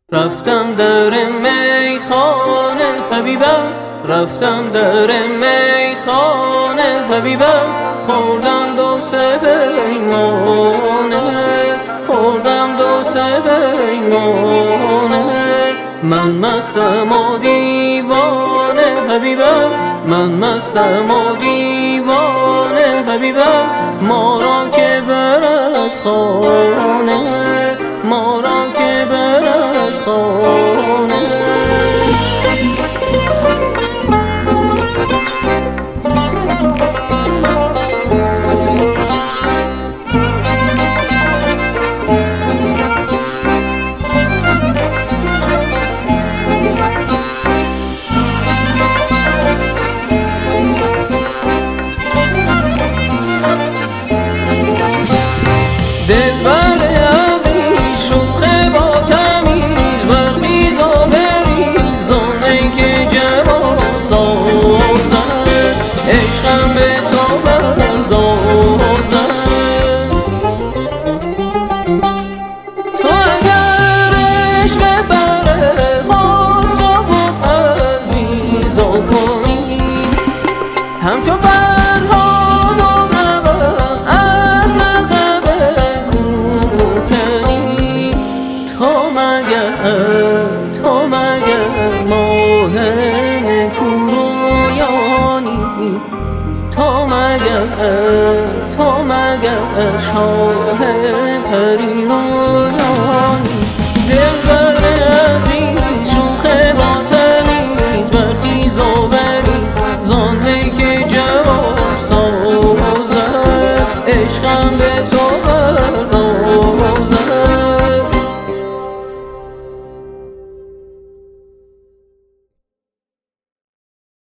رفتم در میخانه حبیبم، رفتم در میخانه حبیبم، خوردم دو سه پیمانه، خوردم دو سه پیمانه. من مستم و دیوانه حبیبم، من مستم و دیوانه حبیبم، ما را که برد خانه، ما را که برد خانه. دلبر عزیز شوخ با تمیز، برخیز و بریز زانه که جوان سازد، عشقم به تو بردازد. تو اگر عشق بر حسن و پرویزا کنی، همچو فرهاد و نوح از عقب کوکنی، تو مگر ماه نکورویانی، تو مگر شاه پریرویانی.